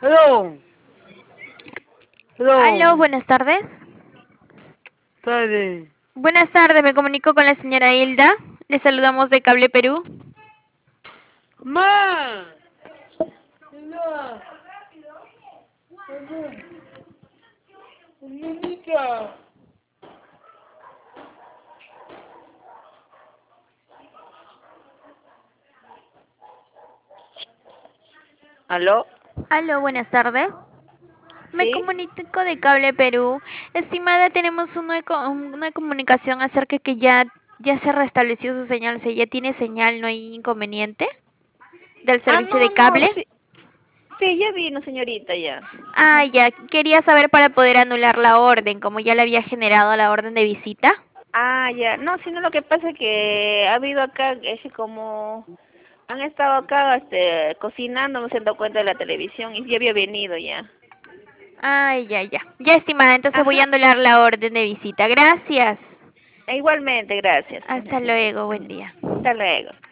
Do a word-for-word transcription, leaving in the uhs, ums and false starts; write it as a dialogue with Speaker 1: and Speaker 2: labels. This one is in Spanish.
Speaker 1: Hello.
Speaker 2: Aló,
Speaker 1: Hello.
Speaker 2: buenas tardes.
Speaker 1: Tarde.
Speaker 2: Buenas tardes, me comunico con la señora Hilda. Le saludamos de Cable Perú.
Speaker 1: Ma. Hilda. Mamá. Niñita. ¿Aló?
Speaker 2: Aló, buenas tardes. Me
Speaker 1: ¿Sí?
Speaker 2: comunico de Cable Perú. Estimada, tenemos una, co- una comunicación acerca que ya, ya se restableció su señal, o sea, ya tiene señal, no hay inconveniente del
Speaker 1: Ah,
Speaker 2: servicio
Speaker 1: no,
Speaker 2: de
Speaker 1: no,
Speaker 2: cable.
Speaker 1: sí. Sí, ya vino, señorita, ya.
Speaker 2: Ah, ya, quería saber para poder anular la orden, como ya le había generado la orden de visita.
Speaker 1: Ah, ya. No, sino lo que pasa es que ha habido acá, ese como... Han estado acá, este, cocinando, no se han dado cuenta de la televisión y ya había venido ya.
Speaker 2: Ay, ya, ya. Ya, estimada, entonces voy
Speaker 1: Ajá.
Speaker 2: a anular la orden de visita. Gracias.
Speaker 1: E igualmente, gracias.
Speaker 2: Hasta luego, buen día.
Speaker 1: Hasta luego.